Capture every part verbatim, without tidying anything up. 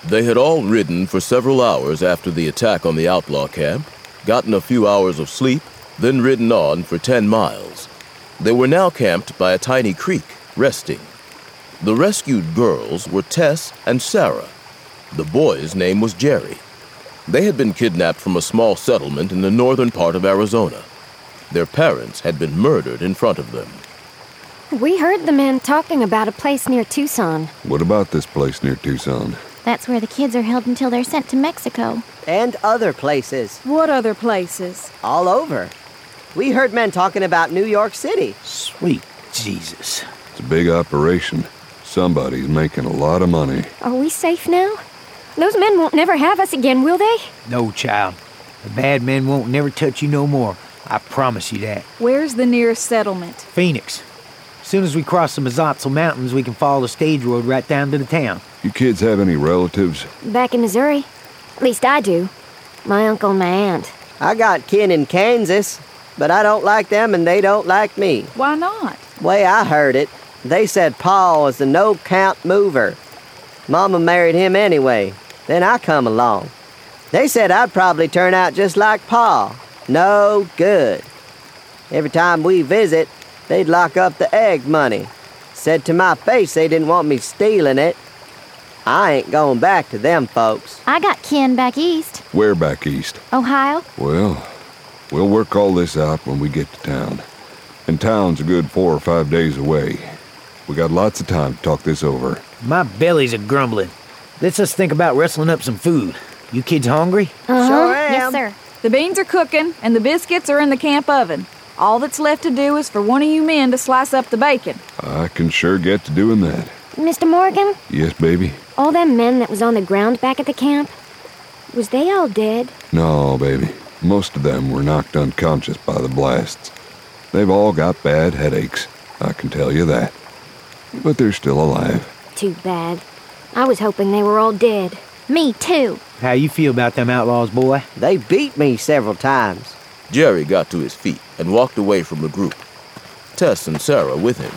They had all ridden for several hours after the attack on the outlaw camp, gotten a few hours of sleep, then ridden on for ten miles. They were now camped by a tiny creek, resting. The rescued girls were Tess and Sarah. The boy's name was Jerry. They had been kidnapped from a small settlement in the northern part of Arizona. Their parents had been murdered in front of them. We heard the men talking about a place near Tucson. What about this place near Tucson? That's where the kids are held until they're sent to Mexico. And other places. What other places? All over. We heard men talking about New York City. Sweet Jesus. It's a big operation. Somebody's making a lot of money. Are we safe now? Those men won't never have us again, will they? No, child. The bad men won't never touch you no more. I promise you that. Where's the nearest settlement? Phoenix. As soon as we cross the Mazatzel Mountains, we can follow the stage road right down to the town. You kids have any relatives? Back in Missouri. At least I do. My uncle and my aunt. I got kin in Kansas, but I don't like them and they don't like me. Why not? Way I heard it, they said Pa was the no-count mover. Mama married him anyway. Then I come along. They said I'd probably turn out just like Pa. No good. Every time we visit, they'd lock up the egg money. Said to my face they didn't want me stealing it. I ain't going back to them folks. I got kin back east. Where back east? Ohio. Well, we'll work all this out when we get to town. And town's a good four or five days away. We got lots of time to talk this over. My belly's a-grumbling. Let's just think about wrestling up some food. You kids hungry? Uh-huh. Sure am. Yes, sir. The beans are cooking, and the biscuits are in the camp oven. All that's left to do is for one of you men to slice up the bacon. I can sure get to doing that. Mister Morgan, Yes, baby? all them men that was on the ground back at the camp, was they all dead? No, baby. Most of them were knocked unconscious by the blasts. They've all got bad headaches, I can tell you that. But they're still alive. Too bad. I was hoping they were all dead. Me too. How you feel about them outlaws, boy? They beat me several times. Jerry got to his feet and walked away from the group. Tess and Sarah with him.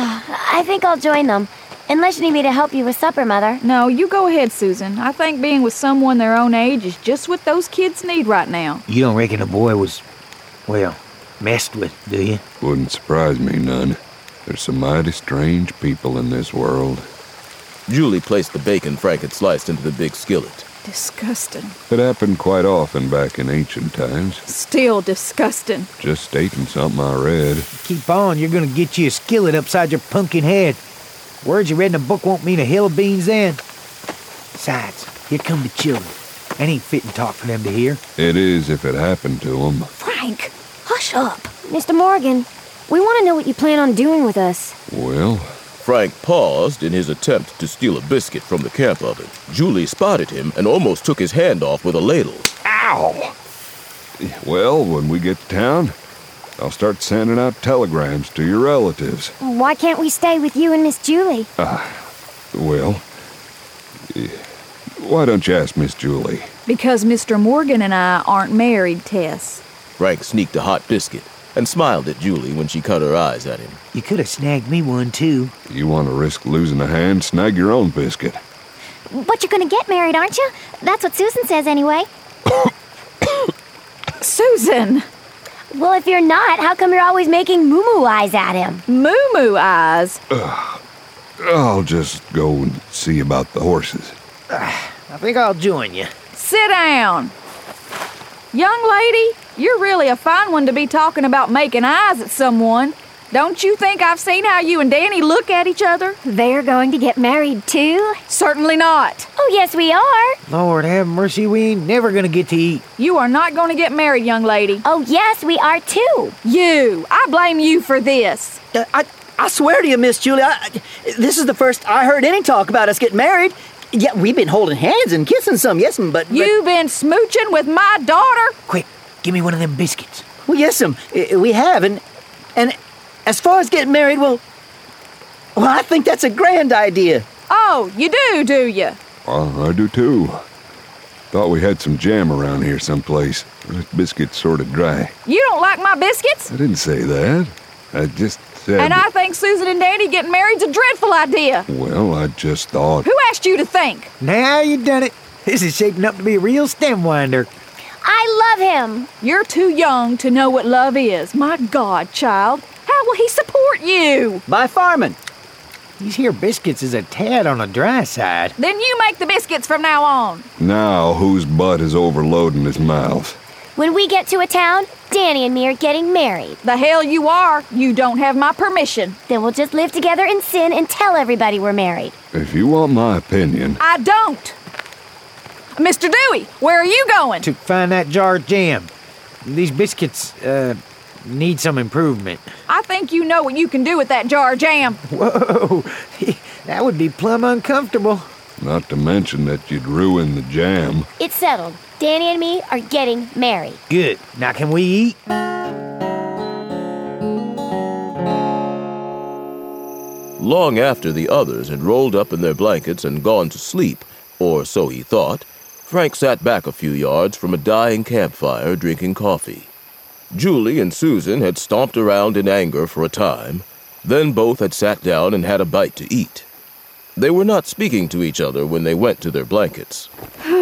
I think I'll join them. Unless you need me to help you with supper, Mother. No, you go ahead, Susan. I think being with someone their own age is just what those kids need right now. You don't reckon the boy was, well, messed with, do you? Wouldn't surprise me none. There's some mighty strange people in this world. Julie placed the bacon Frank had sliced into the big skillet. Disgusting. It happened quite often back in ancient times. Still disgusting. Just stating something I read. Keep on, you're gonna get you a skillet upside your pumpkin head. Words you read in a book won't mean a hill of beans then. Besides, here come the children. That ain't fitting talk for them to hear. It is if it happened to them. Frank, hush up. Mister Morgan, we want to know what you plan on doing with us. Well, Frank paused in his attempt to steal a biscuit from the camp oven. Julie spotted him and almost took his hand off with a ladle. ow! Well, when we get to town, I'll start sending out telegrams to your relatives. Why can't we stay with you and Miss Julie? Well, eh, why don't you ask Miss Julie? Because Mister Morgan and I aren't married, Tess. Frank sneaked a hot biscuit and smiled at Julie when she cut her eyes at him. You could have snagged me one, too. You want to risk losing a hand, snag your own biscuit. But you're gonna get married, aren't you? That's what Susan says anyway. Susan! Well, if you're not, how come you're always making moo-moo eyes at him? Moo-moo eyes. I'll just go and see about the horses. I think I'll join you. Sit down. Young lady, you're really a fine one to be talking about making eyes at someone. Don't you think I've seen how you and Danny look at each other? They're going to get married too? Certainly not. Oh, yes, we are. Lord have mercy, we ain't never gonna get to eat. You are not going to get married, young lady. Oh, yes, we are too. You. I blame you for this. Uh, I, I swear to you, Miss Julie, I, I- this is the first I heard any talk about us getting married. Yeah, we've been holding hands and kissing some, yes, but... but You've been smooching with my daughter? Quick, give me one of them biscuits. well, yes, um, i- we have, and... And as far as getting married, well... Well, I think that's a grand idea. Oh, you do, do you? Well, I do too. Thought we had some jam around here someplace. This biscuit's sort of dry. You don't like my biscuits? I didn't say that. I just said... And I think Susan and Danny getting married's a dreadful idea. Well, I just thought... Who asked you to think? Now you done it. This is shaping up to be a real stem winder. I love him. You're too young to know what love is. My God, child. How will he support you? By farming. These here biscuits is a tad on the dry side. Then you make the biscuits from now on. Now, whose butt is overloading his mouth? When we get to a town, Danny and me are getting married. The hell you are. You don't have my permission. Then we'll just live together in sin and tell everybody we're married. If you want my opinion... I don't. Mister Dewey, where are you going? To find that jar of jam. These biscuits, uh, need some improvement. I think you know what you can do with that jar of jam. Whoa, that would be plumb uncomfortable. Not to mention that you'd ruin the jam. It's settled. Danny and me are getting married. Good. Now can we eat? Long after the others had rolled up in their blankets and gone to sleep, or so he thought, Frank sat back a few yards from a dying campfire drinking coffee. Julie and Susan had stomped around in anger for a time, then both had sat down and had a bite to eat. They were not speaking to each other when they went to their blankets.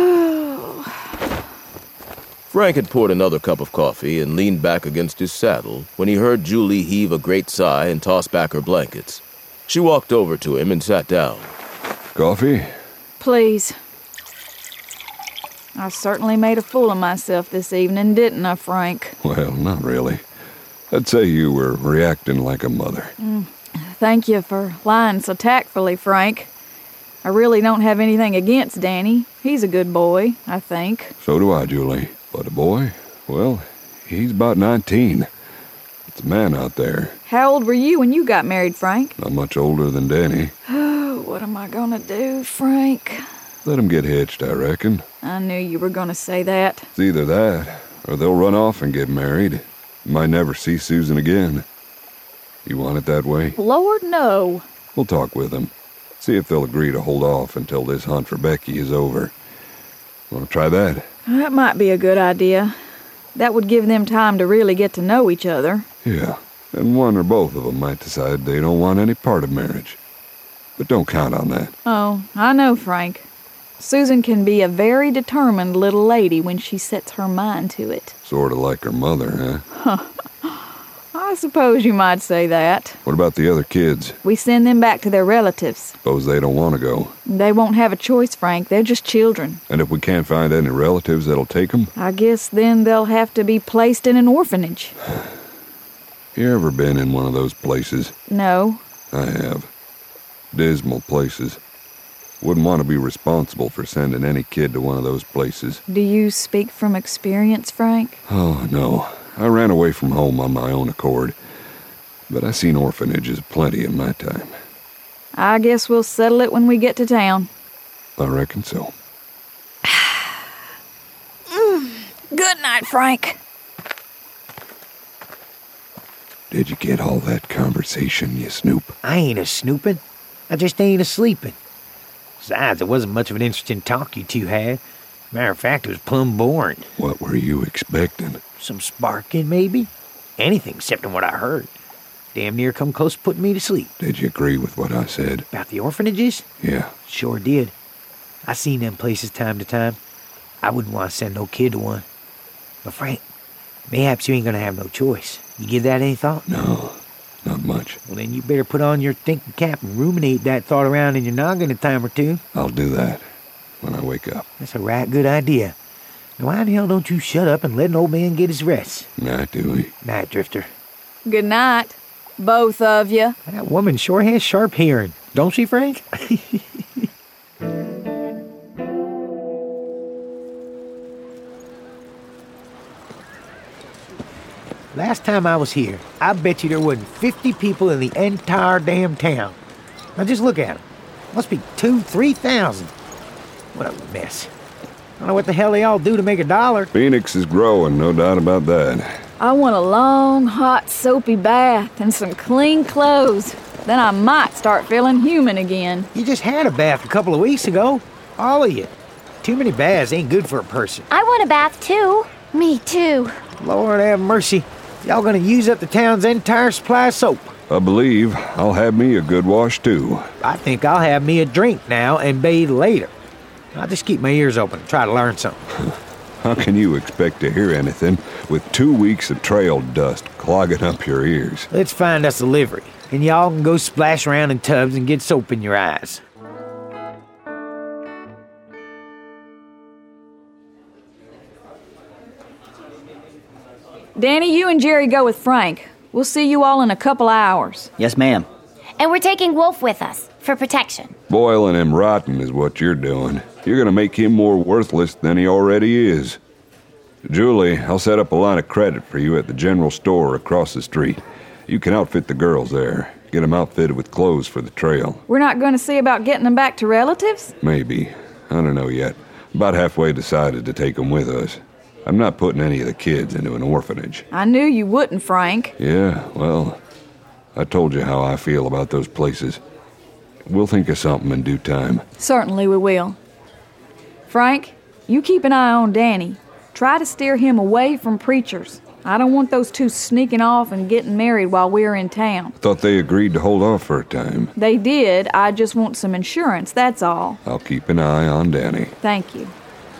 Frank had poured another cup of coffee and leaned back against his saddle when he heard Julie heave a great sigh and toss back her blankets. She walked over to him and sat down. Coffee? Please. I certainly made a fool of myself this evening, didn't I, Frank? Well, not really. I'd say you were reacting like a mother. Mm. Thank you for lying so tactfully, Frank. I really don't have anything against Danny. He's a good boy, I think. So do I, Julie. But a boy? Well, he's about nineteen. It's a man out there. How old were you when you got married, Frank? Not much older than Danny. Oh, what am I gonna do, Frank? Let him get hitched, I reckon. I knew you were gonna say that. It's either that, or they'll run off and get married. You might never see Susan again. You want it that way? Lord, no. We'll talk with them. See if they'll agree to hold off until this hunt for Becky is over. Want to try that? That might be a good idea. That would give them time to really get to know each other. Yeah, and one or both of them might decide they don't want any part of marriage. But don't count on that. Oh, I know, Frank. Susan can be a very determined little lady when she sets her mind to it. Sort of like her mother, huh? I suppose you might say that. What about the other kids? We send them back to their relatives. Suppose they don't want to go. They won't have a choice, Frank. They're just children. And if we can't find any relatives that'll take them? I guess then they'll have to be placed in an orphanage. You ever been in one of those places? No. I have. Dismal places. Wouldn't want to be responsible for sending any kid to one of those places. Do you speak from experience, Frank? Oh, no. I ran away from home on my own accord. But I seen orphanages plenty in my time. I guess we'll settle it when we get to town. I reckon so. Good night, Frank. Did you get all that conversation, you snoop? I ain't a snooping. I just ain't a sleeping. Besides, it wasn't much of an interesting talk you two had. Matter of fact, it was plumb boring. What were you expecting? Some sparking, maybe? Anything excepting what I heard. Damn near come close to putting me to sleep. Did you agree with what I said? About the orphanages? Yeah. Sure did. I seen them places time to time. I wouldn't want to send no kid to one. But Frank, mayhaps you ain't gonna have no choice. You give that any thought? No, not much. Well, then you better put on your thinking cap and ruminate that thought around in your noggin a time or two. I'll do that when I wake up. That's a right good idea. Now why the hell don't you shut up and let an old man get his rest? Night, Dewey. Night, Drifter. Good night, both of you. That woman sure has sharp hearing, don't she, Frank? Last time I was here, I bet you there wasn't fifty people in the entire damn town. Now just look at them. Must be two, three thousand. What a mess. I don't know what the hell they all do to make a dollar. Phoenix is growing, no doubt about that. I want a long, hot, soapy bath and some clean clothes. Then I might start feeling human again. You just had a bath a couple of weeks ago. All of you. Too many baths ain't good for a person. I want a bath, too. Me too. Lord have mercy. Y'all gonna use up the town's entire supply of soap. I believe I'll have me a good wash, too. I think I'll have me a drink now and bathe later. I'll just keep my ears open and try to learn something. How can you expect to hear anything with two weeks of trail dust clogging up your ears? Let's find us a livery, and y'all can go splash around in tubs and get soap in your eyes. Danny, you and Jerry go with Frank. We'll see you all in a couple hours. Yes, ma'am. And we're taking Wolf with us, for protection. Boiling him rotten is what you're doing. You're gonna make him more worthless than he already is. Julie, I'll set up a line of credit for you at the general store across the street. You can outfit the girls there. Get them outfitted with clothes for the trail. We're not going to see about getting them back to relatives? Maybe. I don't know yet. About halfway decided to take them with us. I'm not putting any of the kids into an orphanage. I knew you wouldn't, Frank. Yeah, well, I told you how I feel about those places. We'll think of something in due time. Certainly we will. Frank, you keep an eye on Danny. Try to steer him away from preachers. I don't want those two sneaking off and getting married while we're in town. Thought they agreed to hold off for a time. They did. I just want some insurance, that's all. I'll keep an eye on Danny. Thank you.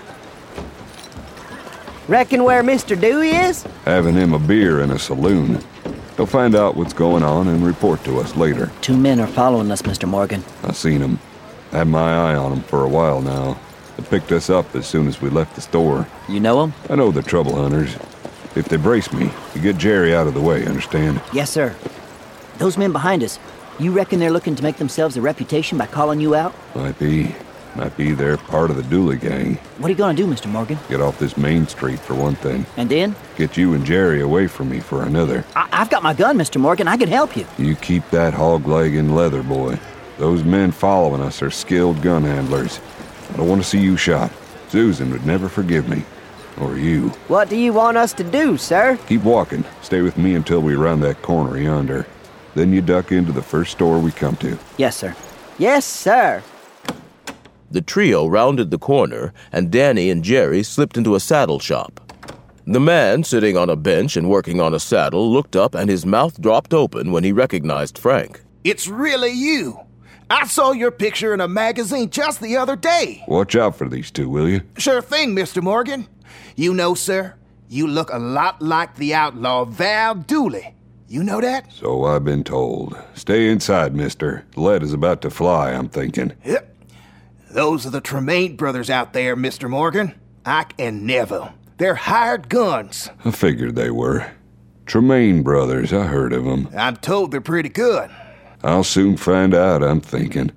Reckon where Mister Dewey is? Having him a beer in a saloon. He'll find out what's going on and report to us later. Two men are following us, Mister Morgan. I seen them. Had my eye on them for a while now. They picked us up as soon as we left the store. You know them? I know they're trouble hunters. If they brace me, you get Jerry out of the way, understand? Yes, sir. Those men behind us, you reckon they're looking to make themselves a reputation by calling you out? Might be. Might be they're part of the Dooley gang. What are you gonna do, Mister Morgan? Get off this main street for one thing. And then? Get you and Jerry away from me for another. I- I've got my gun, Mister Morgan. I can help you. You keep that hog leg in leather, boy. Those men following us are skilled gun handlers. I don't want to see you shot. Susan would never forgive me. Or you. What do you want us to do, sir? Keep walking. Stay with me until we round that corner yonder. Then you duck into the first store we come to. Yes, sir. Yes, sir. The trio rounded the corner, and Danny and Jerry slipped into a saddle shop. The man sitting on a bench and working on a saddle looked up, and his mouth dropped open when he recognized Frank. It's really you. I saw your picture in a magazine just the other day. Watch out for these two, will you? Sure thing, Mister Morgan. You know, sir, you look a lot like the outlaw Val Dooley. You know that? So I've been told. Stay inside, mister. The lead is about to fly, I'm thinking. Yep. Those are the Tremaine brothers out there, Mister Morgan. Ike and Neville. They're hired guns. I figured they were. Tremaine brothers, I heard of them. I'm told they're pretty good. I'll soon find out, I'm thinking.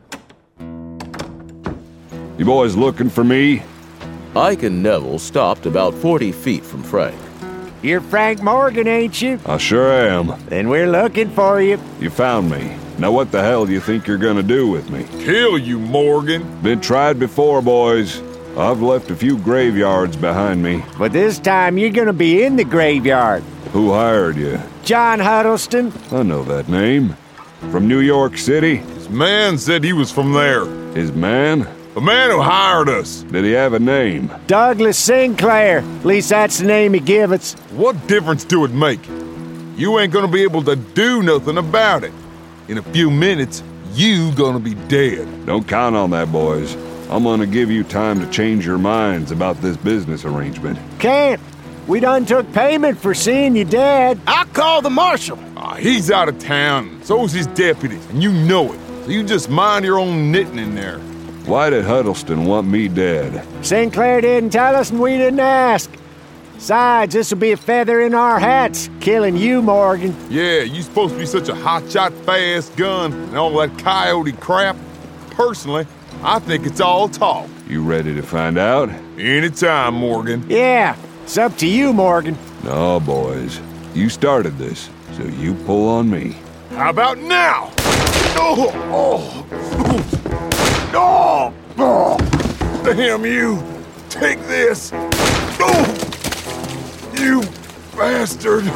You boys looking for me? Ike and Neville stopped about forty feet from Frank. You're Frank Morgan, ain't you? I sure am. Then we're looking for you. You found me. Now what the hell do you think you're gonna do with me? Kill you, Morgan. Been tried before, boys. I've left a few graveyards behind me. But this time you're gonna be in the graveyard. Who hired you? John Huddleston. I know that name. From New York City? His man said he was from there. His man? The man who hired us. Did he have a name? Douglas Sinclair. At least that's the name he gave us. What difference do it make? You ain't gonna be able to do nothing about it. In a few minutes, you gonna be dead. Don't count on that, boys. I'm gonna give you time to change your minds about this business arrangement. Can't. We done took payment for seeing you dead. I'll call the marshal. Uh, he's out of town, so's his deputy, and you know it. So you just mind your own knitting in there. Why did Huddleston want me dead? Sinclair didn't tell us and we didn't ask. Besides, this'll be a feather in our hats, killing you, Morgan. Yeah, you supposed to be such a hotshot fast gun and all that coyote crap. Personally, I think it's all talk. You ready to find out? Anytime, Morgan. Yeah, it's up to you, Morgan. No, boys. You started this, so you pull on me. How about now? Oh, oh, oh, oh. Damn you! Take this! Oh, you bastard!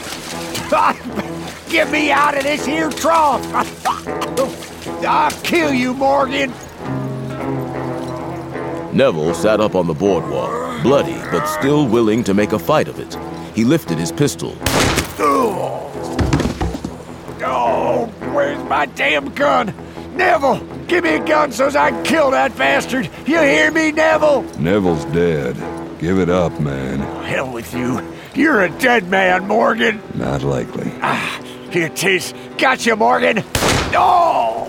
Get me out of this here trough! I'll kill you, Morgan! Neville sat up on the boardwalk, bloody but still willing to make a fight of it. He lifted his pistol. Oh, goddamn gun! Neville, give me a gun so's I can kill that bastard! You hear me, Neville? Neville's dead. Give it up, man. Hell with you. You're a dead man, Morgan. Not likely. Ah, here it is. Gotcha, Morgan. Oh!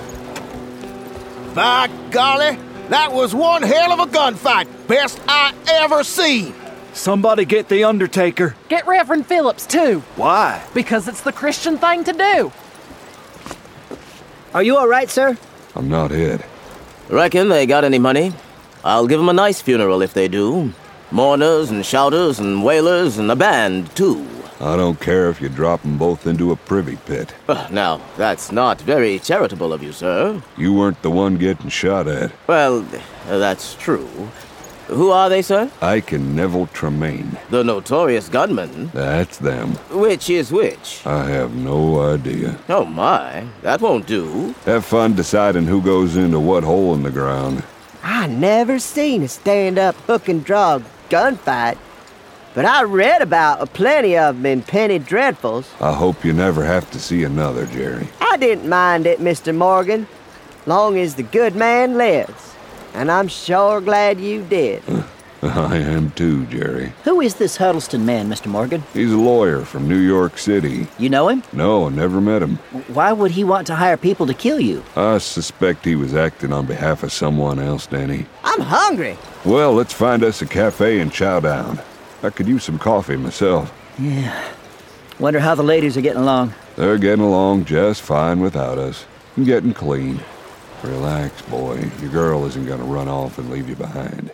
By golly, that was one hell of a gunfight. Best I ever seen. Somebody get the Undertaker. Get Reverend Phillips, too. Why? Because it's the Christian thing to do. Are you all right, sir? I'm not hit. Reckon they got any money? I'll give 'em a nice funeral if they do. Mourners and shouters and wailers and a band, too. I don't care if you drop 'em both into a privy pit. Uh, now, that's not very charitable of you, sir. You weren't the one getting shot at. Well, uh, that's true. Who are they, sir? Ike and Neville Tremaine. The notorious gunmen. That's them. Which is which? I have no idea. Oh, my. That won't do. Have fun deciding who goes into what hole in the ground. I never seen a stand-up hook-and-draw gunfight, but I read about a plenty of them in Penny Dreadfuls. I hope you never have to see another, Jerry. I didn't mind it, Mister Morgan, long as the good man lives. And I'm sure glad you did. I am too, Jerry. Who is this Huddleston man, Mister Morgan? He's a lawyer from New York City. You know him? No, never met him. Why would he want to hire people to kill you? I suspect he was acting on behalf of someone else, Danny. I'm hungry. Well, let's find us a cafe and chow down. I could use some coffee myself. Yeah. Wonder how the ladies are getting along. They're getting along just fine without us. And getting clean. Relax, boy. Your girl isn't gonna run off and leave you behind.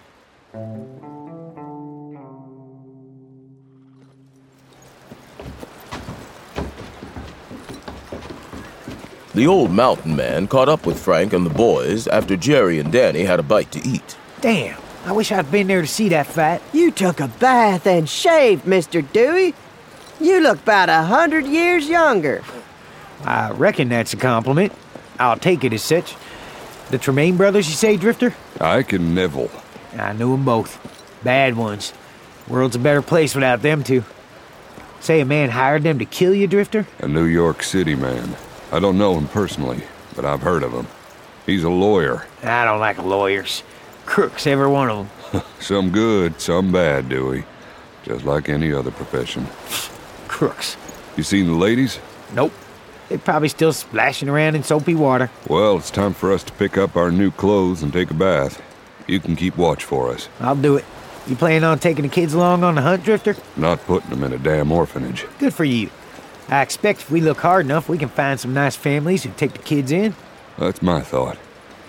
The old mountain man caught up with Frank and the boys after Jerry and Danny had a bite to eat. Damn, I wish I'd been there to see that fight. You took a bath and shaved, Mister Dewey. You look about a hundred years younger. I reckon that's a compliment. I'll take it as such. The Tremaine brothers, you say, Drifter? Ike and Neville. I knew them both. Bad ones. World's a better place without them two. Say a man hired them to kill you, Drifter? A New York City man. I don't know him personally, but I've heard of him. He's a lawyer. I don't like lawyers. Crooks, every one of them. Some good, some bad, Dewey. Just like any other profession. Crooks. You seen the ladies? Nope. They're probably still splashing around in soapy water. Well, it's time for us to pick up our new clothes and take a bath. You can keep watch for us. I'll do it. You planning on taking the kids along on the hunt, Drifter? Not putting them in a damn orphanage. Good for you. I expect if we look hard enough, we can find some nice families who take the kids in. That's my thought.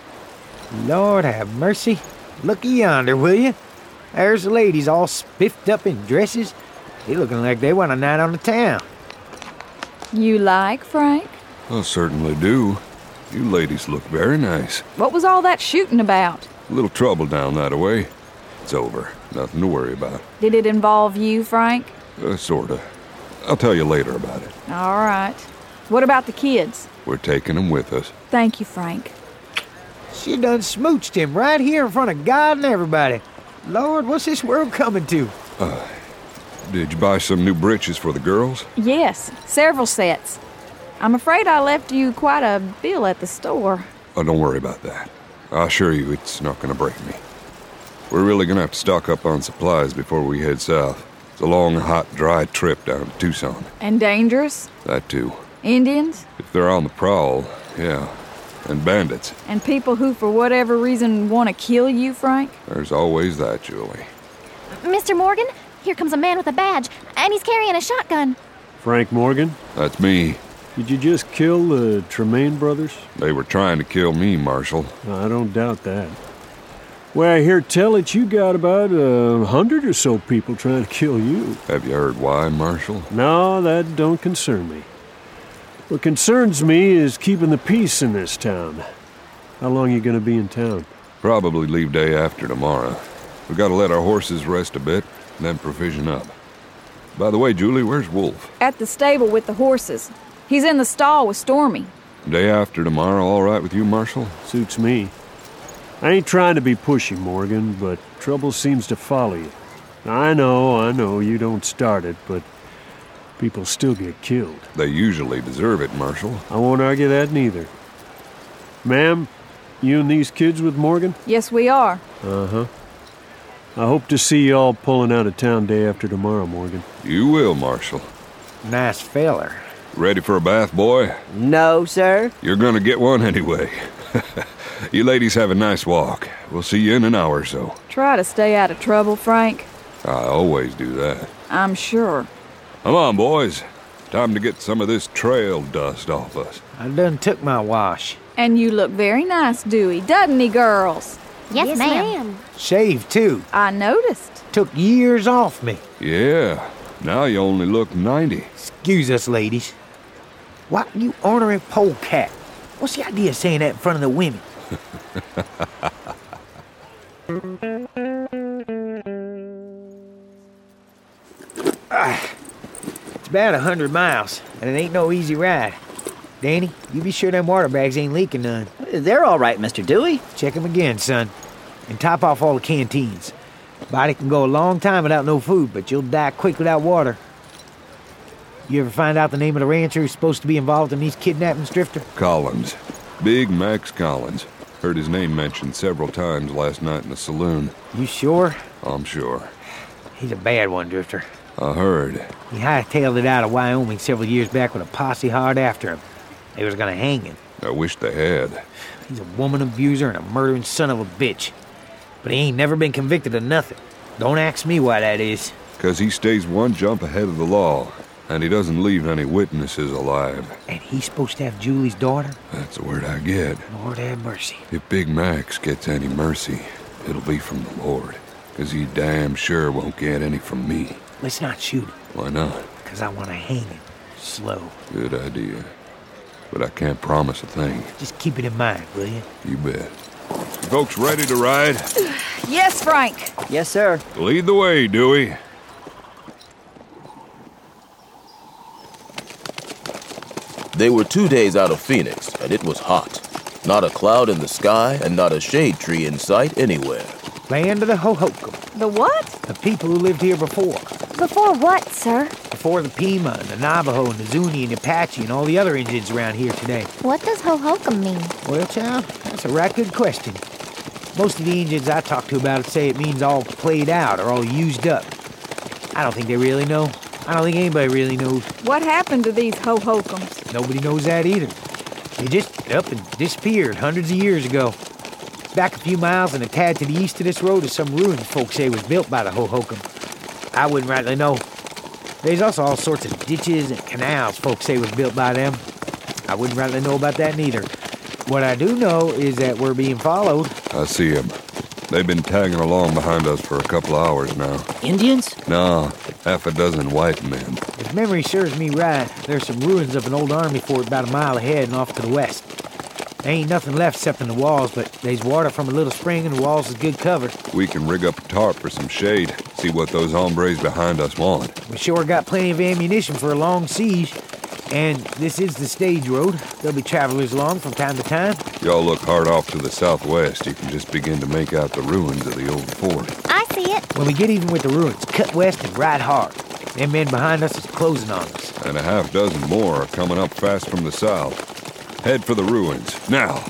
Lord have mercy. Looky yonder, will you? There's the ladies all spiffed up in dresses. They looking like they want a night on the town. You like Frank? I certainly do. You ladies look very nice. What was all that shooting about? A little trouble down that way. It's over. Nothing to worry about. Did it involve you, Frank? Uh, sorta. I'll tell you later about it. All right. What about the kids? We're taking them with us. Thank you, Frank. She done smooched him right here in front of God and everybody. Lord, what's this world coming to? Uh, did you buy some new breeches for the girls? Yes, several sets. I'm afraid I left you quite a bill at the store. Oh, don't worry about that. I assure you it's not going to break me. We're really going to have to stock up on supplies before we head south. It's a long, hot, dry trip down to Tucson. And dangerous? That too. Indians? If they're on the prowl, yeah. And bandits. And people who, for whatever reason, want to kill you, Frank? There's always that, Julie. Mister Morgan, here comes a man with a badge, and he's carrying a shotgun. Frank Morgan? That's me. Did you just kill the Tremaine brothers? They were trying to kill me, Marshal. I don't doubt that. Well, I hear tell it you got about a hundred or so people trying to kill you. Have you heard why, Marshal? No, that don't concern me. What concerns me is keeping the peace in this town. How long you gonna be in town? Probably leave day after tomorrow. We gotta let our horses rest a bit, and then provision up. By the way, Julie, where's Wolf? At the stable with the horses. He's in the stall with Stormy. Day after tomorrow, all right with you, Marshal? Suits me. I ain't trying to be pushy, Morgan, but trouble seems to follow you. I know, I know, you don't start it, but People still get killed. They usually deserve it, Marshal. I won't argue that neither. Ma'am, you and these kids with Morgan? Yes, we are. Uh-huh. I hope to see you all pulling out of town day after tomorrow, Morgan. You will, Marshal. Nice feller. Ready for a bath, boy? No, sir. You're gonna get one anyway. You ladies have a nice walk. We'll see you in an hour or so. Try to stay out of trouble, Frank. I always do that. I'm sure. Come on, boys. Time to get some of this trail dust off us. I done took my wash. And you look very nice, Dewey, doesn't he, girls? Yes, Yes, ma'am. ma'am. Shaved, too. I noticed. Took years off me. Yeah, now you only look ninety. Excuse us, ladies. Why you ornery polecat? What's the idea of saying that in front of the women? ah, it's about a hundred miles, and it ain't no easy ride. Danny, you be sure them water bags ain't leaking none. They're all right, Mister Dewey. Check 'em again, son. And top off all the canteens. Body can go a long time without no food, but you'll die quick without water. You ever find out the name of the rancher who's supposed to be involved in these kidnappings, Drifter? Collins. Big Max Collins. Heard his name mentioned several times last night in the saloon. You sure? I'm sure. He's a bad one, Drifter. I heard. He hightailed it out of Wyoming several years back with a posse hard after him. They was gonna hang him. I wish they had. He's a woman abuser and a murdering son of a bitch. But he ain't never been convicted of nothing. Don't ask me why that is. 'Cause he stays one jump ahead of the law, and he doesn't leave any witnesses alive. And he's supposed to have Julie's daughter? That's the word I get. Lord have mercy. If Big Max gets any mercy, it'll be from the Lord. 'Cause he damn sure won't get any from me. Let's not shoot him. Why not? Because I want to hang him. Slow. Good idea. But I can't promise a thing. Just keep it in mind, will you? You bet. You folks ready to ride? Yes, Frank. Yes, sir. Lead the way, Dewey. They were two days out of Phoenix, and it was hot. Not a cloud in the sky, and not a shade tree in sight anywhere. Land of the Hohokam. The what? The people who lived here before. Before what, sir? Before the Pima and the Navajo and the Zuni and the Apache and all the other Indians around here today. What does Hohokam mean? Well, child, that's a right good question. Most of the Indians I talk to about it say it means all played out or all used up. I don't think they really know. I don't think anybody really knows. What happened to these Hohokams? Nobody knows that either. They just up and disappeared hundreds of years ago. Back a few miles and a tad to the east of this road is some ruins folks say was built by the Hohokam. I wouldn't rightly know. There's also all sorts of ditches and canals folks say was built by them. I wouldn't rightly know about that neither. What I do know is that we're being followed. I see them. They've been tagging along behind us for a couple of hours now. Indians? No, half a dozen white men. If memory serves me right, there's some ruins of an old army fort about a mile ahead and off to the west. There ain't nothing left except in the walls, but there's water from a little spring and the walls is good cover. We can rig up a tarp for some shade, see what those hombres behind us want. We sure got plenty of ammunition for a long siege. And this is the stage road. There'll be travelers along from time to time. Y'all look hard off to the southwest. You can just begin to make out the ruins of the old fort. I see it. When we get even with the ruins, cut west and ride hard. Them men behind us is closing on us. And a half dozen more are coming up fast from the south. Head for the ruins, now!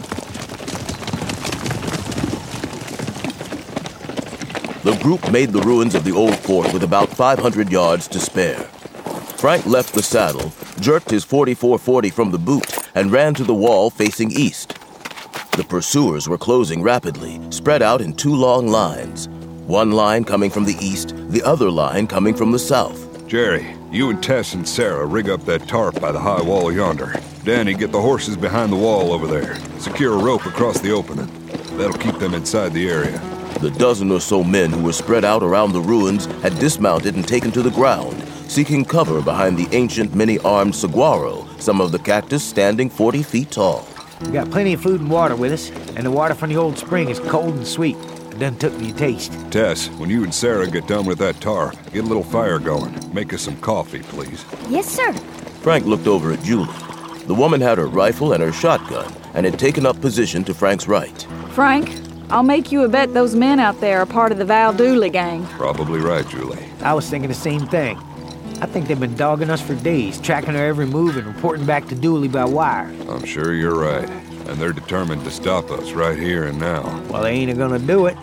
The group made the ruins of the old fort with about five hundred yards to spare. Frank left the saddle, jerked his forty-four forty from the boot, and ran to the wall facing east. The pursuers were closing rapidly, spread out in two long lines. One line coming from the east, the other line coming from the south. Jerry, you and Tess and Sarah rig up that tarp by the high wall yonder. Danny, get the horses behind the wall over there. Secure a rope across the opening. That'll keep them inside the area. The dozen or so men who were spread out around the ruins had dismounted and taken to the ground, seeking cover behind the ancient many-armed saguaro, some of the cactus standing forty feet tall. We got plenty of food and water with us, and the water from the old spring is cold and sweet. It done took me a taste. Tess, when you and Sarah get done with that tarp, get a little fire going. Make us some coffee, please. Yes, sir. Frank looked over at Julie. The woman had her rifle and her shotgun and had taken up position to Frank's right. Frank, I'll make you a bet those men out there are part of the Val Dooley gang. Probably right, Julie. I was thinking the same thing. I think they've been dogging us for days, tracking our every move and reporting back to Dooley by wire. I'm sure you're right. And they're determined to stop us right here and now. Well, they ain't gonna do it.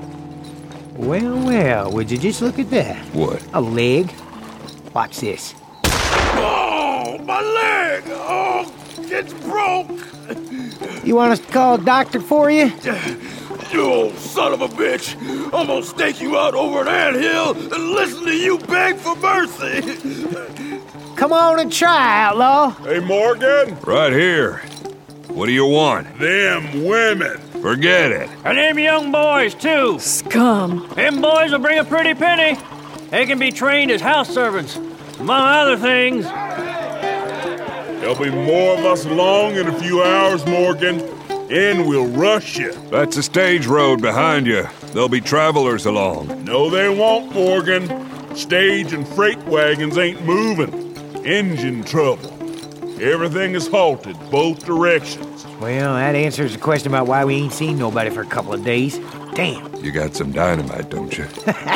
Well, well, would you just look at that? What? A leg. Watch this. Oh, my leg! Oh, it's broke! You want us to call a doctor for you? You old son of a bitch! I'm gonna stake you out over an anthill and listen to you beg for mercy! Come on and try, outlaw. Hey, Morgan? Right here. What do you want? Them women. Forget it. And them young boys, too. Scum. Them boys will bring a pretty penny. They can be trained as house servants, among other things. There'll be more of us along in a few hours, Morgan, and we'll rush you. That's a stage road behind you. There'll be travelers along. No, they won't, Morgan. Stage and freight wagons ain't moving. Engine trouble. Everything is halted, both directions. Well, that answers the question about why we ain't seen nobody for a couple of days. Damn. You got some dynamite, don't you?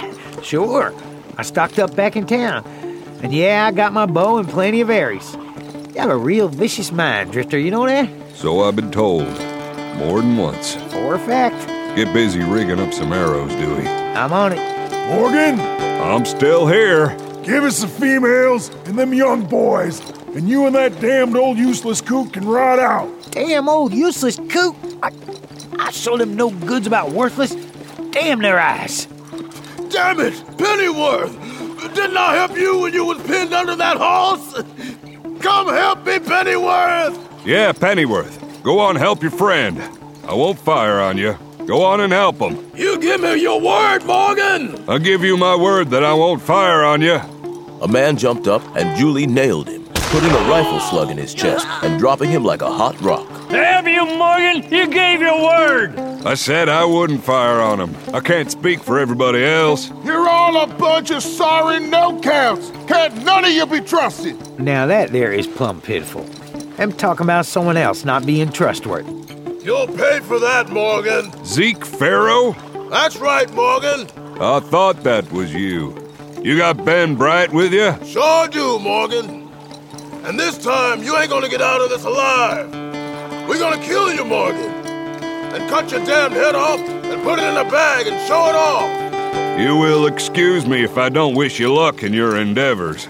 Sure. I stocked up back in town. And yeah, I got my bow and plenty of arrows. You have a real vicious mind, Drifter, you know that? So I've been told. More than once. For a fact. Get busy rigging up some arrows, Dewey. I'm on it. Morgan? I'm still here. Give us the females and them young boys, and you and that damned old useless coot can ride out. Damn old useless coot. I, I showed them no goods about worthless. Damn their eyes. Damn it! Pennyworth! Didn't I help you when you was pinned under that horse? Come help me, Pennyworth! Yeah, Pennyworth. Go on, help your friend. I won't fire on you. Go on and help him. You give me your word, Morgan! I'll give you my word that I won't fire on you. A man jumped up and Julie nailed him, putting a rifle slug in his chest and dropping him like a hot rock. Damn you, Morgan! You gave your word! I said I wouldn't fire on him. I can't speak for everybody else. You're all a bunch of sorry no-counts. Can't none of you be trusted. Now that there is plumb pitiful. I'm talking about someone else not being trustworthy. You'll pay for that, Morgan. Zeke Farrow? That's right, Morgan. I thought that was you. You got Ben Bright with you? Sure do, Morgan. And this time, you ain't gonna get out of this alive. We're gonna kill you, Morgan. And cut your damned head off and put it in a bag and show it off. You will excuse me if I don't wish you luck in your endeavors.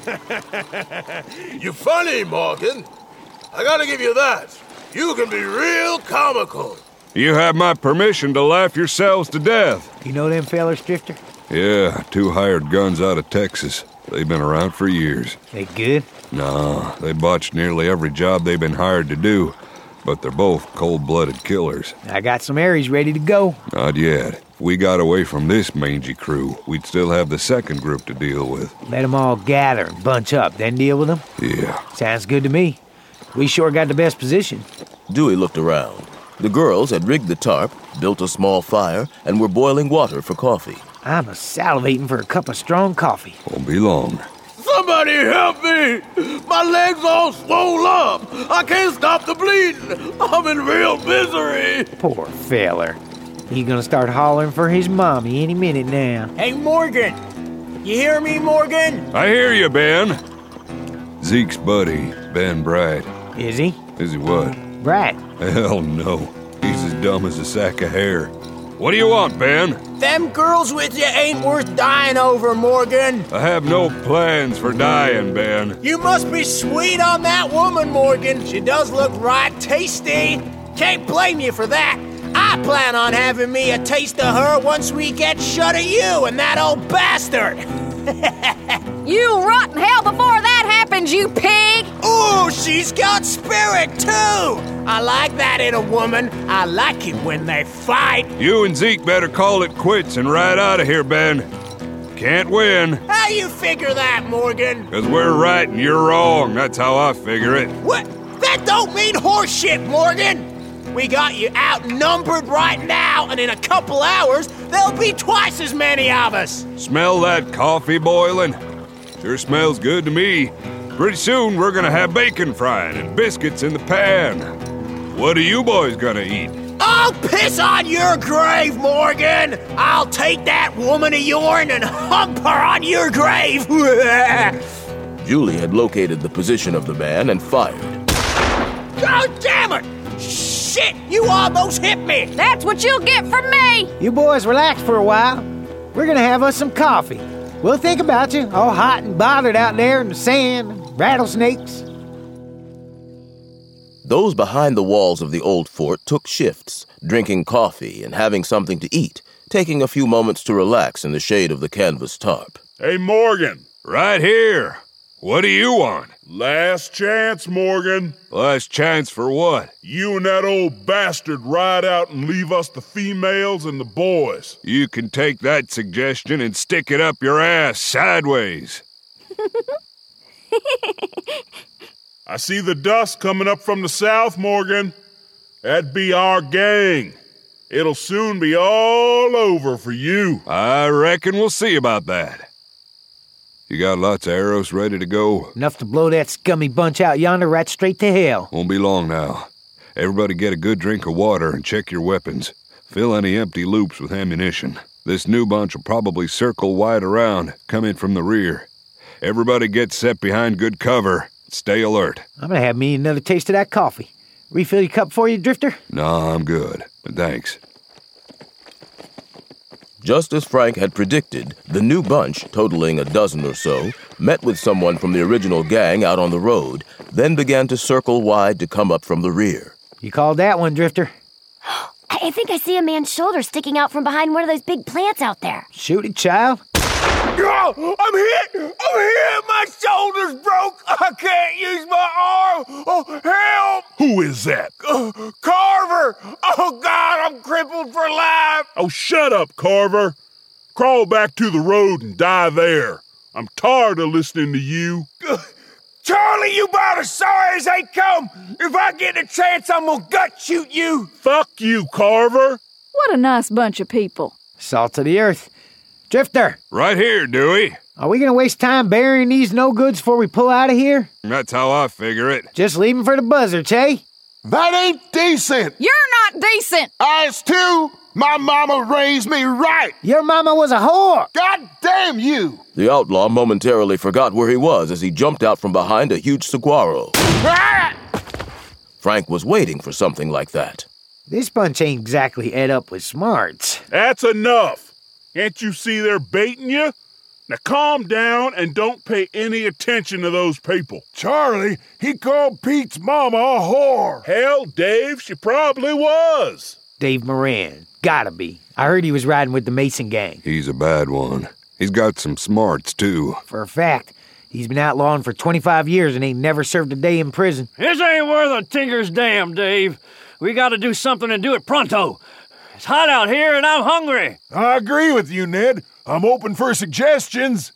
You funny, Morgan. I gotta give you that. You can be real comical. You have my permission to laugh yourselves to death. You know them fellers, Drifter? Yeah, two hired guns out of Texas. They've been around for years. They good? No, they botched nearly every job they've been hired to do. But they're both cold-blooded killers. I got some Aries ready to go. Not yet. If we got away from this mangy crew, we'd still have the second group to deal with. Let them all gather and bunch up, then deal with them? Yeah. Sounds good to me. We sure got the best position. Dewey looked around. The girls had rigged the tarp, built a small fire, and were boiling water for coffee. I'm a salivating for a cup of strong coffee. Won't be long. Somebody help me! My legs all swole up! I can't stop the bleeding! I'm in real misery! Poor feller. He gonna start hollering for his mommy any minute now. Hey, Morgan! You hear me, Morgan? I hear you, Ben. Zeke's buddy, Ben Bright. Is he? Is he what? Bright. Hell no. He's as dumb as a sack of hair. What do you want, Ben? Them girls with you ain't worth dying over, Morgan. I have no plans for dying, Ben. You must be sweet on that woman, Morgan. She does look right tasty. Can't blame you for that. I plan on having me a taste of her once we get shut of you and that old bastard. You rotten hell before that happens, you pig! Ooh, she's got spirit, too! I like that in a woman. I like it when they fight. You and Zeke better call it quits and ride out of here, Ben. Can't win. How you figure that, Morgan? Because we're right and you're wrong. That's how I figure it. What? That don't mean horseshit, Morgan! We got you outnumbered right now, and in a couple hours, there'll be twice as many of us. Smell that coffee boiling? Sure smells good to me. Pretty soon, we're gonna have bacon frying and biscuits in the pan. What are you boys gonna eat? I'll piss on your grave, Morgan! I'll take that woman of yourn and hump her on your grave! Julie had located the position of the man and fired. God damn it! Shit, you almost hit me! That's what you'll get from me! You boys relax for a while. We're gonna have us some coffee. We'll think about you, all hot and bothered out there in the sand, rattlesnakes. Those behind the walls of the old fort took shifts, drinking coffee and having something to eat, taking a few moments to relax in the shade of the canvas tarp. Hey, Morgan. Right here. What do you want? Last chance, Morgan. Last chance for what? You and that old bastard ride out and leave us the females and the boys. You can take that suggestion and stick it up your ass sideways. I see the dust coming up from the south, Morgan. That'd be our gang. It'll soon be all over for you. I reckon we'll see about that. You got lots of arrows ready to go? Enough to blow that scummy bunch out yonder right straight to hell. Won't be long now. Everybody get a good drink of water and check your weapons. Fill any empty loops with ammunition. This new bunch will probably circle wide around, come in from the rear. Everybody get set behind good cover. Stay alert. I'm gonna have me another taste of that coffee. Refill your cup for you, Drifter? Nah, I'm good, but thanks. Just as Frank had predicted, the new bunch, totaling a dozen or so, met with someone from the original gang out on the road, then began to circle wide to come up from the rear. You called that one, Drifter? I think I see a man's shoulder sticking out from behind one of those big plants out there. Shoot it, child. Oh, I'm hit! I'm hit! My shoulder's broke! I can't use my arm! Oh, help! Who is that? Uh, Carver! Oh, God, I'm crippled for life! Oh, shut up, Carver. Crawl back to the road and die there. I'm tired of listening to you. Uh, Charlie, you about as sorry as they come! If I get a chance, I'm gonna gut shoot you! Fuck you, Carver! What a nice bunch of people. Salt of the earth. Drifter! Right here, Dewey. Are we gonna waste time burying these no-goods before we pull out of here? That's how I figure it. Just leave 'em for the buzzards, hey? That ain't decent. You're not decent. As too. My mama raised me right. Your mama was a whore. God damn you. The outlaw momentarily forgot where he was as he jumped out from behind a huge saguaro. Ah! Frank was waiting for something like that. This bunch ain't exactly ed up with smarts. That's enough. Can't you see they're baiting you? Now calm down and don't pay any attention to those people. Charlie, he called Pete's mama a whore. Hell, Dave, she probably was. Dave Moran. Gotta be. I heard he was riding with the Mason gang. He's a bad one. He's got some smarts, too. For a fact. He's been outlawing for twenty-five years and ain't never served a day in prison. This ain't worth a tinker's damn, Dave. We gotta do something and do it pronto. It's hot out here and I'm hungry. I agree with you, Ned. I'm open for suggestions.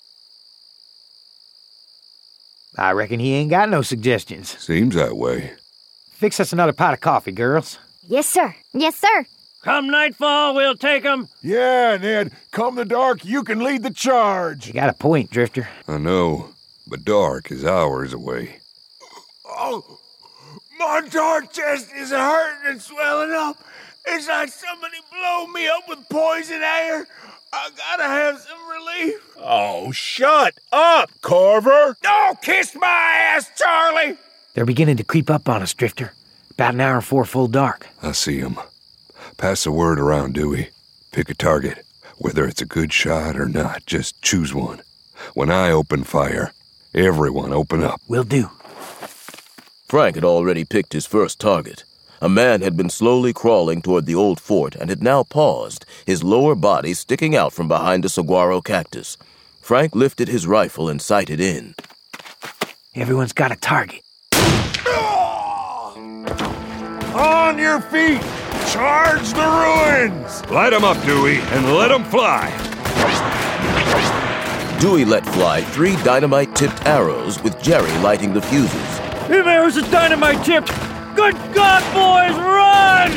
I reckon he ain't got no suggestions. Seems that way. Fix us another pot of coffee, girls. Yes, sir. Yes, sir. Come nightfall, we'll take 'em. Yeah, Ned. Come the dark, you can lead the charge. You got a point, Drifter. I know, but dark is hours away. Oh, my dark chest is hurting and swelling up. It's like somebody blow me up with poison air. I gotta have some relief. Oh, shut up, Carver. Oh, kiss my ass, Charlie. They're beginning to creep up on us, Drifter. About an hour before full dark. I see him. Pass the word around, Dewey. Pick a target. Whether it's a good shot or not, just choose one. When I open fire, everyone open up. Will do. Frank had already picked his first target. A man had been slowly crawling toward the old fort and had now paused, his lower body sticking out from behind a saguaro cactus. Frank lifted his rifle and sighted in. Everyone's got a target. On your feet! Charge the ruins! Light 'em up, Dewey, and let 'em fly! Dewey let fly three dynamite-tipped arrows, with Jerry lighting the fuses. If arrows is dynamite tipped! Good God, boys, run!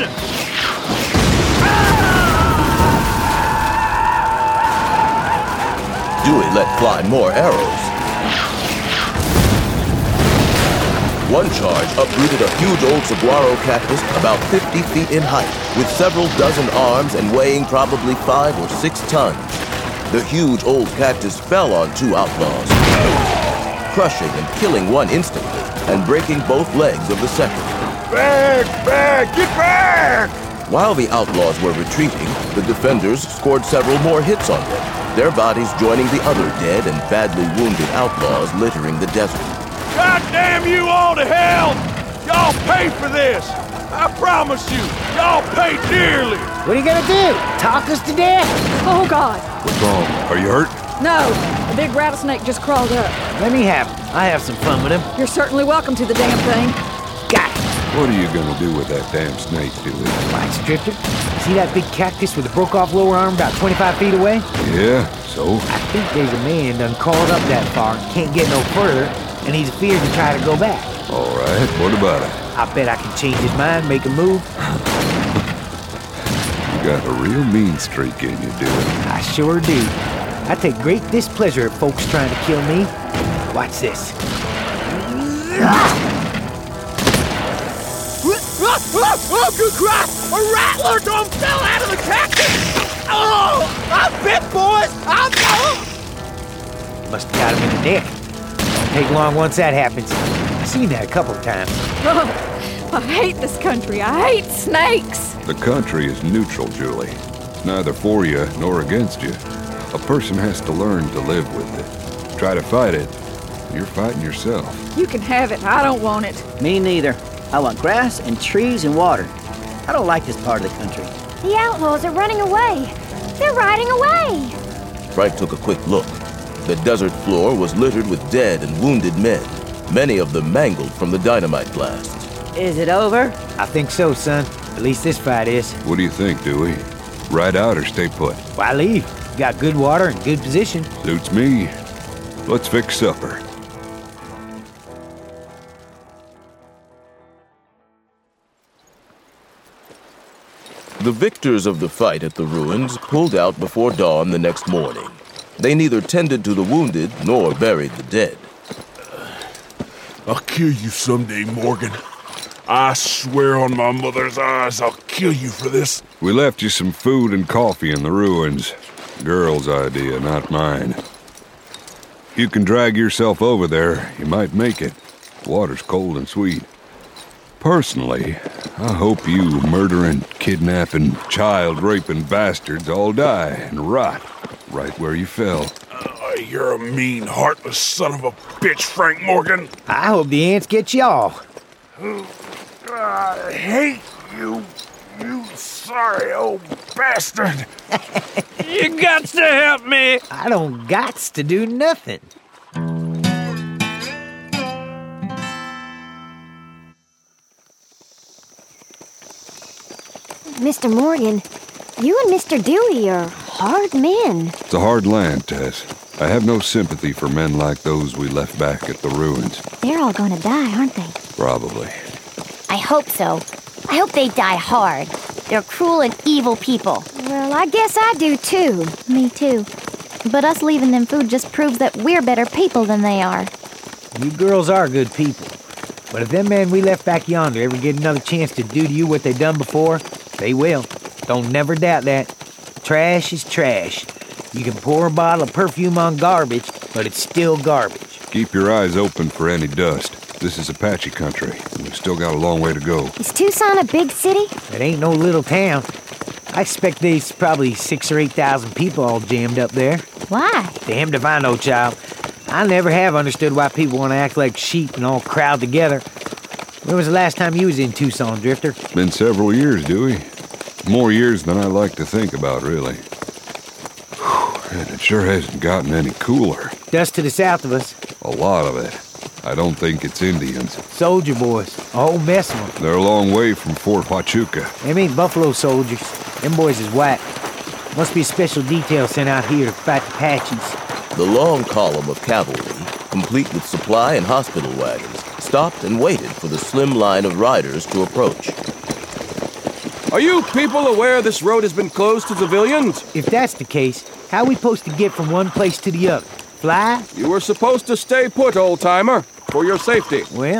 Dewey let fly more arrows. One charge uprooted a huge old saguaro cactus about fifty feet in height, with several dozen arms and weighing probably five or six tons. The huge old cactus fell on two outlaws, crushing and killing one instantly, and breaking both legs of the second. Back! Back! Get back! While the outlaws were retreating, the defenders scored several more hits on them, their bodies joining the other dead and badly wounded outlaws littering the desert. God damn you all to hell! Y'all pay for this! I promise you, y'all pay dearly! What are you gonna do? Talk us to death? Oh, God. What's wrong? Are you hurt? No, the big rattlesnake just crawled up. Let me have him. I have some fun with him. You're certainly welcome to the damn thing. Got it. What are you gonna do with that damn snake, Dewey? Wax Drifter, see that big cactus with the broke-off lower arm about twenty-five feet away? Yeah, so? I think there's a man done crawled up that far, can't get no further, and he's afeard to try to go back. All right, what about it? I bet I can change his mind, make him move. You got a real mean streak in you, Dewey. I sure do. I take great displeasure at folks trying to kill me. Watch this. Oh, oh, oh, good crap! A rattler done fell out of the cactus! Oh! I'm bit, boys! I'm... Oh! Must have got him in the neck. Don't take long once that happens. I've seen that a couple of times. Oh, I hate this country. I hate snakes. The country is neutral, Julie. Neither for you nor against you. A person has to learn to live with it. Try to fight it, you're fighting yourself. You can have it. I don't want it. Me neither. I want grass and trees and water. I don't like this part of the country. The outlaws are running away. They're riding away. Frank took a quick look. The desert floor was littered with dead and wounded men, many of them mangled from the dynamite blast. Is it over? I think so, son. At least this fight is. What do you think, Dewey? Ride out or stay put? Why leave? Got good water and good position. Suits me. Let's fix supper. The victors of the fight at the ruins pulled out before dawn the next morning. They neither tended to the wounded nor buried the dead. I'll kill you someday, Morgan. I swear on my mother's eyes, I'll kill you for this. We left you some food and coffee in the ruins. Girl's idea, not mine. You can drag yourself over there. You might make it. Water's cold and sweet. Personally, I hope you murdering, kidnapping, child-raping bastards all die and rot right where you fell. Uh, you're a mean, heartless son of a bitch, Frank Morgan. I hope the ants get y'all. I hate you, you sorry old bastard. You got to help me. I don't gots to do nothing. Mister Morgan, you and Mister Dewey are hard men. It's a hard land, Tess. I have no sympathy for men like those we left back at the ruins. They're all gonna die, aren't they? Probably. I hope so. I hope they die hard. They're cruel and evil people. Well, I guess I do too. Me too. But us leaving them food just proves that we're better people than they are. You girls are good people. But if them men we left back yonder ever get another chance to do to you what they done before, they will. Don't never doubt that. Trash is trash. You can pour a bottle of perfume on garbage, but it's still garbage. Keep your eyes open for any dust. This is Apache country, and we've still got a long way to go. Is Tucson a big city? It ain't no little town. I expect there's probably six or eight thousand people all jammed up there. Why? Damned if I know, child. I never have understood why people want to act like sheep and all crowd together. When was the last time you was in Tucson, Drifter? It's been several years, Dewey. More years than I like to think about, really. Whew, and it sure hasn't gotten any cooler. Dust to the south of us. A lot of it. I don't think it's Indians. Soldier boys. A whole mess of them. They're a long way from Fort Huachuca. Them ain't buffalo soldiers. Them boys is white. Must be a special detail sent out here to fight the Apaches. The long column of cavalry, complete with supply and hospital wagons, stopped and waited for the slim line of riders to approach. Are you people aware this road has been closed to civilians? If that's the case, how are we supposed to get from one place to the other? Fly? You were supposed to stay put, old-timer, for your safety. Well,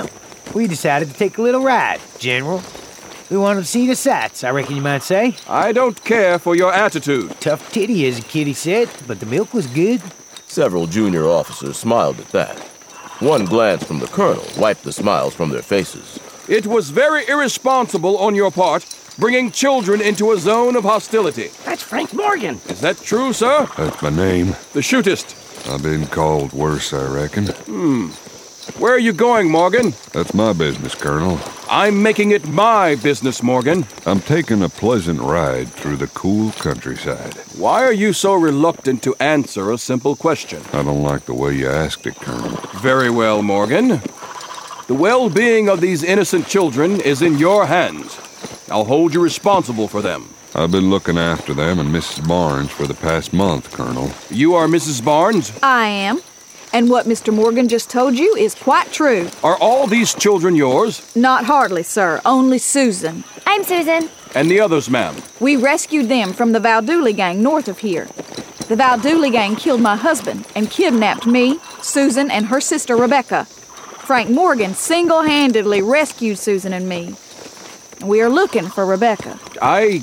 We decided to take a little ride, General. We wanted to see the sights, I reckon you might say. I don't care for your attitude. Tough titty, as Kitty said, but the milk was good. Several junior officers smiled at that. One glance from the colonel wiped the smiles from their faces. It was very irresponsible on your part, bringing children into a zone of hostility. That's Frank Morgan. Is that true, sir? That's my name. The shootist. I've been called worse, I reckon. Hmm. Where are you going, Morgan? That's my business, Colonel. I'm making it my business, Morgan. I'm taking a pleasant ride through the cool countryside. Why are you so reluctant to answer a simple question? I don't like the way you asked it, Colonel. Very well, Morgan. The well-being of these innocent children is in your hands. I'll hold you responsible for them. I've been looking after them and Missus Barnes for the past month, Colonel. You are Missus Barnes? I am. And what Mister Morgan just told you is quite true. Are all these children yours? Not hardly, sir. Only Susan. I'm Susan. And the others, ma'am? We rescued them from the Valdooley gang north of here. The Valdooley gang killed my husband and kidnapped me, Susan, and her sister Rebecca. Frank Morgan single-handedly rescued Susan and me. We are looking for Rebecca. I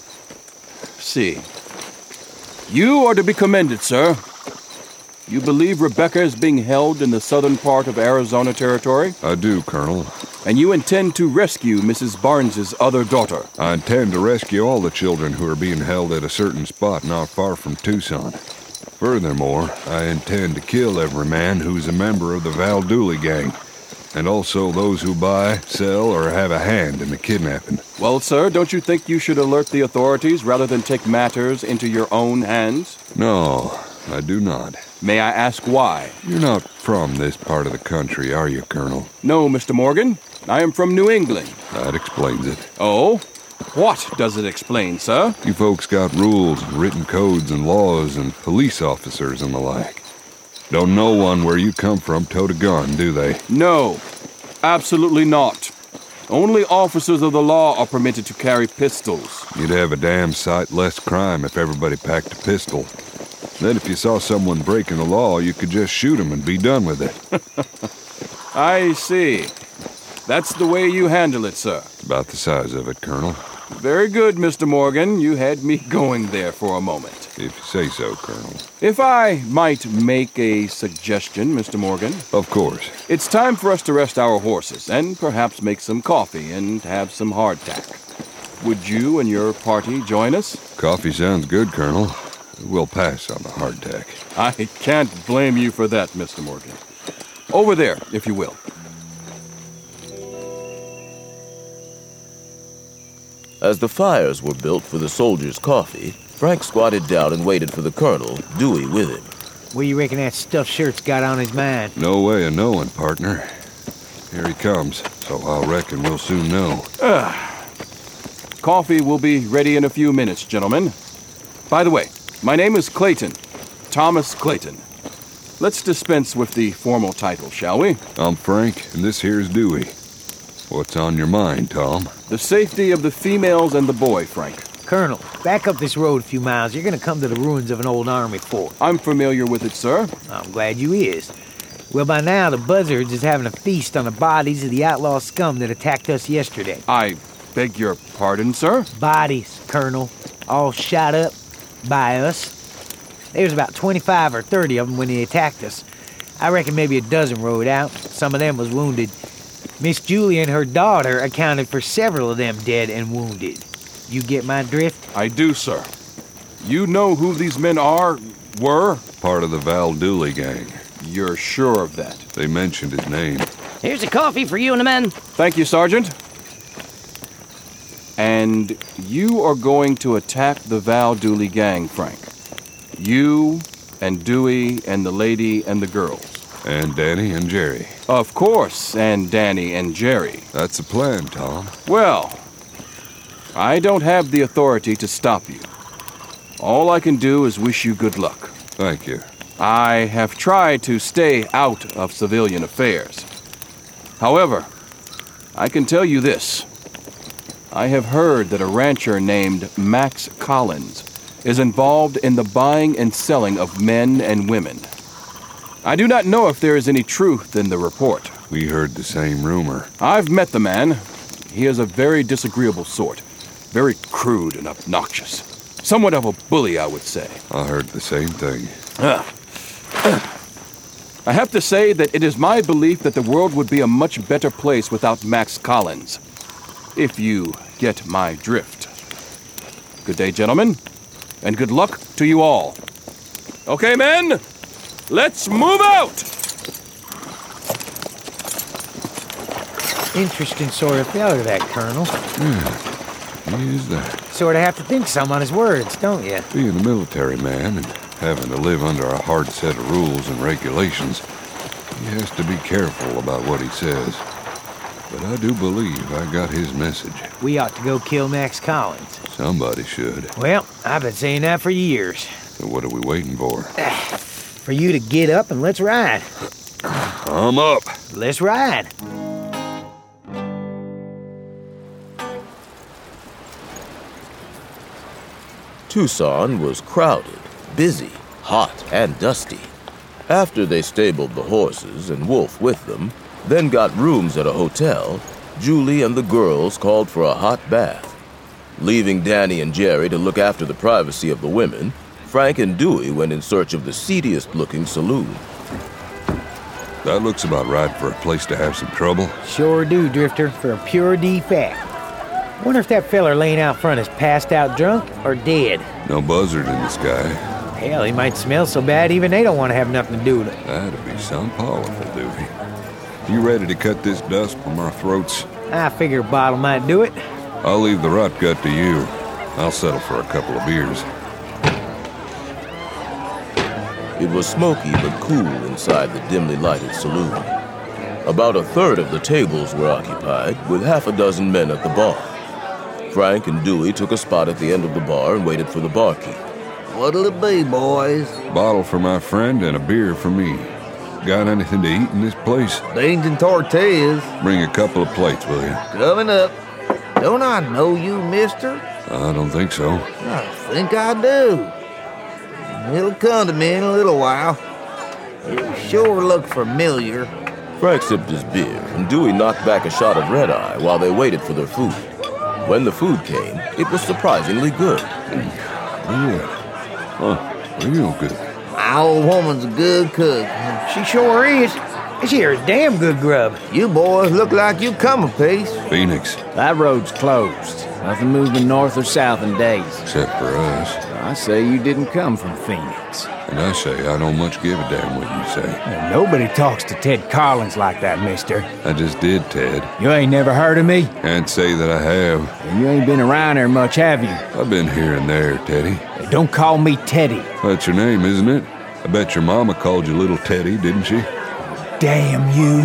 see. You are to be commended, sir. You believe Rebecca is being held in the southern part of Arizona Territory? I do, Colonel. And you intend to rescue Missus Barnes's other daughter? I intend to rescue all the children who are being held at a certain spot not far from Tucson. Furthermore, I intend to kill every man who's a member of the Valdooley gang, and also those who buy, sell, or have a hand in the kidnapping. Well, sir, don't you think you should alert the authorities rather than take matters into your own hands? No, I do not. May I ask why? You're not from this part of the country, are you, Colonel? No, Mister Morgan. I am from New England. That explains it. Oh? What does it explain, sir? You folks got rules, written codes and laws, and police officers and the like. Don't no one where you come from tote a gun, do they? No, absolutely not. Only officers of the law are permitted to carry pistols. You'd have a damn sight less crime if everybody packed a pistol. Then if you saw someone breaking the law, you could just shoot them and be done with it. I see. That's the way you handle it, sir. About the size of it, Colonel. Very good, Mister Morgan. You had me going there for a moment. If you say so, Colonel. If I might make a suggestion, Mister Morgan. Of course. It's time for us to rest our horses and perhaps make some coffee and have some hardtack. Would you and your party join us? Coffee sounds good, Colonel. We'll pass on the hardtack. I can't blame you for that, Mister Morgan. Over there, if you will. As the fires were built for the soldiers' coffee, Frank squatted down and waited for the colonel, Dewey with him. What do you reckon that stuffed shirt's got on his mind? No way of knowing, partner. Here he comes, so I reckon we'll soon know. Ah. Coffee will be ready in a few minutes, gentlemen. By the way, my name is Clayton. Thomas Clayton. Let's dispense with the formal title, shall we? I'm Frank, and this here's Dewey. What's on your mind, Tom? The safety of the females and the boy, Frank. Colonel, back up this road a few miles. You're gonna come to the ruins of an old army fort. I'm familiar with it, sir. I'm glad you is. Well, by now, the Buzzards is having a feast on the bodies of the outlaw scum that attacked us yesterday. I beg your pardon, sir? Bodies, Colonel. All shot up by us. There was about twenty-five or thirty of them when they attacked us. I reckon maybe a dozen rode out. Some of them was wounded. Miss Julie and her daughter accounted for several of them dead and wounded. You get my drift? I do, sir. You know who these men are, were? Part of the Valdooley gang. You're sure of that? They mentioned his name. Here's a coffee for you and the men. Thank you, Sergeant. And you are going to attack the Valdooley gang, Frank. You and Dewey and the lady and the girls. And Danny and Jerry. Of course, and Danny and Jerry. That's the plan, Tom. Well, I don't have the authority to stop you. All I can do is wish you good luck. Thank you. I have tried to stay out of civilian affairs. However, I can tell you this. I have heard that a rancher named Max Collins is involved in the buying and selling of men and women. I do not know if there is any truth in the report, We heard the same rumor. I've met the man. He is a very disagreeable sort. Very crude and obnoxious. Somewhat of a bully, I would say. I heard the same thing. Uh, I have to say that it is my belief that the world would be a much better place without Max Collins. If you get my drift. Good day, gentlemen, and good luck to you all. Okay, men, let's move out! Interesting sort of feller, that Colonel. Yeah, he is that. Sort of have to think some on his words, don't you? Being a military man and having to live under a hard set of rules and regulations, he has to be careful about what he says. But I do believe I got his message. We ought to go kill Max Collins. Somebody should. Well, I've been saying that for years. So what are we waiting for? For you to get up and let's ride. I'm up. Let's ride. Tucson was crowded, busy, hot, and dusty. After they stabled the horses and Wolf with them, then got rooms at a hotel, Julie and the girls called for a hot bath. Leaving Danny and Jerry to look after the privacy of the women, Frank and Dewey went in search of the seediest-looking saloon. That looks about right for a place to have some trouble. Sure do, Drifter, for a pure D-fact. Wonder if that feller laying out front is passed out drunk or dead. No buzzard in the sky. Hell, he might smell so bad even they don't want to have nothing to do with it. That'd be some powerful, Dewey. You ready to cut this dust from our throats? I figure a bottle might do it. I'll leave the rot gut to you. I'll settle for a couple of beers. It was smoky but cool inside the dimly lighted saloon. About a third of the tables were occupied, with half a dozen men at the bar. Frank and Dewey took a spot at the end of the bar and waited for the barkeep. What'll it be, boys? Bottle for my friend and a beer for me. Got anything to eat in this place? Beans and tortillas. Bring a couple of plates, will you? Coming up. Don't I know you, mister? I don't think so. I think I do. It'll come to me in a little while. You sure look familiar. Frank sipped his beer, and Dewey knocked back a shot of red-eye while they waited for their food. When the food came, it was surprisingly good. Good. Huh, real good. My old woman's a good cook. She sure is. This here's damn good grub. You boys look like you come a piece. Phoenix. That road's closed. Nothing moving north or south in days. Except for us. I say you didn't come from Phoenix. And I say I don't much give a damn what you say. And nobody talks to Ted Collins like that, mister. I just did, Ted. You ain't never heard of me? Can't say that I have. And you ain't been around here much, have you? I've been here and there, Teddy. Hey, don't call me Teddy. That's your name, isn't it? I bet your mama called you Little Teddy, didn't she? Damn you.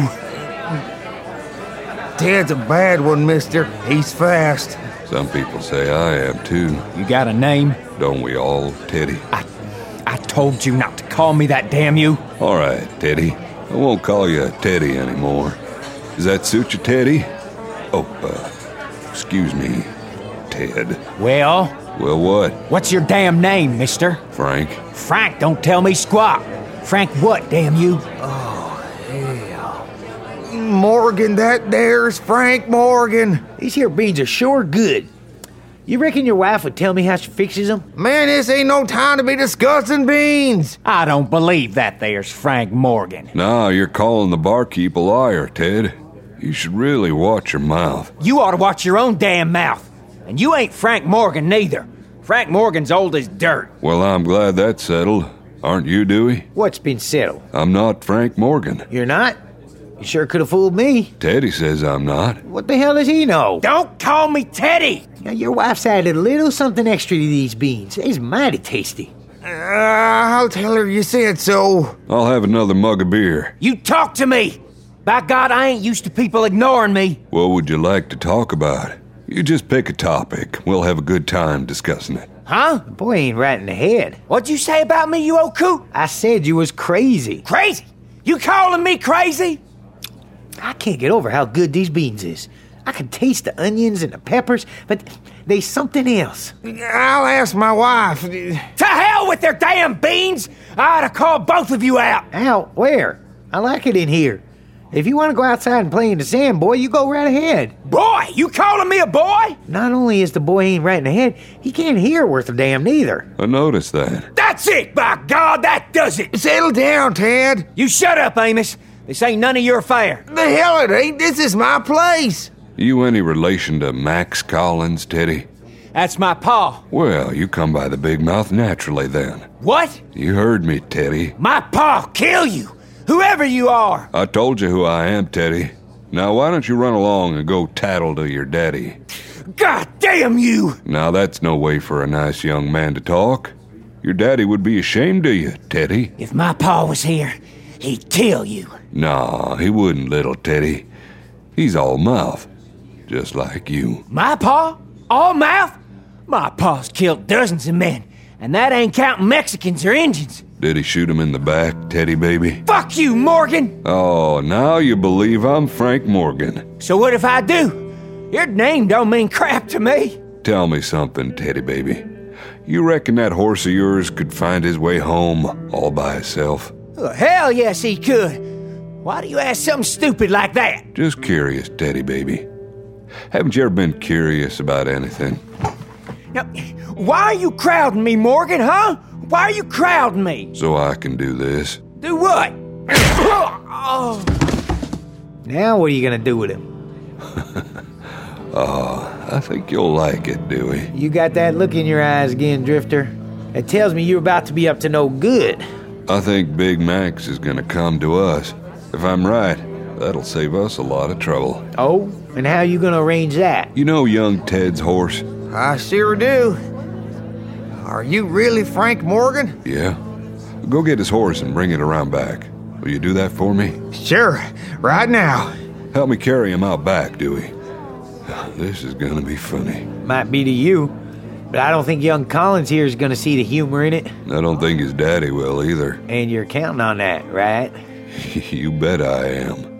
Ted's a bad one, mister. He's fast. Some people say I am, too. You got a name? Don't we all, Teddy? I, I told you not to call me that, damn you. All right, Teddy. I won't call you Teddy anymore. Does that suit you, Teddy? Oh, uh, excuse me, Ted. Well? Well, what? What's your damn name, mister? Frank. Frank, don't tell me squat. Frank what, damn you? Oh, hell. Morgan, that there's Frank Morgan. These here beans are sure good. You reckon your wife would tell me how she fixes them? Man, this ain't no time to be discussing beans. I don't believe that there's Frank Morgan. Nah, you're calling the barkeep a liar, Ted. You should really watch your mouth. You ought to watch your own damn mouth. And you ain't Frank Morgan neither. Frank Morgan's old as dirt. Well, I'm glad that's settled. Aren't you, Dewey? What's been settled? I'm not Frank Morgan. You're not? You sure could have fooled me. Teddy says I'm not. What the hell does he know? Don't call me Teddy! Now, your wife's added a little something extra to these beans. It's mighty tasty. Uh, I'll tell her you said so. I'll have another mug of beer. You talk to me! By God, I ain't used to people ignoring me. What would you like to talk about? You just pick a topic. We'll have a good time discussing it. Huh? The boy ain't right in the head. What'd you say about me, you old coot? I said you was crazy. Crazy? You calling me crazy? I can't get over how good these beans is. I can taste the onions and the peppers, but there's something else. I'll ask my wife. To hell with their damn beans! I ought to call both of you out. Out? Where? I like it in here. If you want to go outside and play in the sand, boy, you go right ahead. Boy? You calling me a boy? Not only is the boy ain't right in the head, he can't hear worth a damn neither. I noticed that. That's it, by God, that does it. Settle down, Ted. You shut up, Amos. This ain't none of your affair. The hell it ain't. This is my place. You any relation to Max Collins, Teddy? That's my pa. Well, you come by the Big Mouth naturally then. What? You heard me, Teddy. My pa'll kill you, whoever you are. I told you who I am, Teddy. Now why don't you run along and go tattle to your daddy? God damn you! Now that's no way for a nice young man to talk. Your daddy would be ashamed of you, Teddy. If my pa was here, he'd kill you. Nah, he wouldn't, little Teddy. He's all mouth, just like you. My pa? All mouth? My pa's killed dozens of men, and that ain't counting Mexicans or Indians. Did he shoot him in the back, Teddy baby? Fuck you, Morgan! Oh, now you believe I'm Frank Morgan. So what if I do? Your name don't mean crap to me. Tell me something, Teddy baby. You reckon that horse of yours could find his way home all by himself? Oh, hell yes he could. Why do you ask something stupid like that? Just curious, Teddy baby. Haven't you ever been curious about anything? Now, why are you crowding me, Morgan, huh? Why are you crowding me? So I can do this. Do what? Oh. Now what are you gonna do with him? Oh, I think you'll like it, Dewey. You got that look in your eyes again, Drifter. It tells me you're about to be up to no good. I think Big Max is gonna come to us. If I'm right, that'll save us a lot of trouble. Oh? And how you gonna arrange that? You know young Ted's horse? I sure do. Are you really Frank Morgan? Yeah. Go get his horse and bring it around back. Will you do that for me? Sure. Right now. Help me carry him out back, Dewey. This is gonna be funny. Might be to you, but I don't think young Collins here is gonna see the humor in it. I don't think his daddy will either. And you're counting on that, right? You bet I am.